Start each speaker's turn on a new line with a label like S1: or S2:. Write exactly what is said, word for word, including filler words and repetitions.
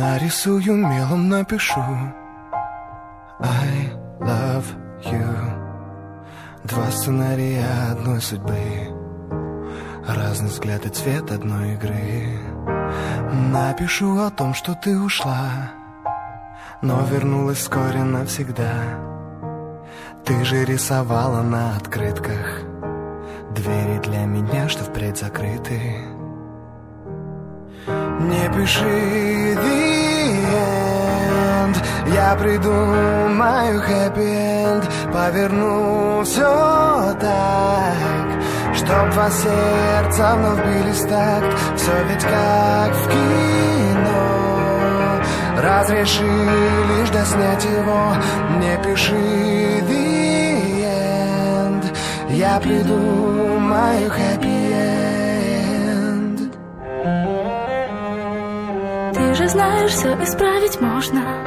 S1: Нарисую мелом, напишу I love you. Два сценария одной судьбы, разный взгляд и цвет одной игры. Напишу о том, что ты ушла, но вернулась вскоре навсегда. Ты же рисовала на открытках двери для меня, что впредь закрыты. Не пиши the end, я придумаю happy end, поверну все так, чтоб два сердца вновь бились в такт. Все ведь как в кино, разреши лишь доснять его. Не пиши the end, я придумаю happy end.
S2: Ты же знаешь, все исправить можно.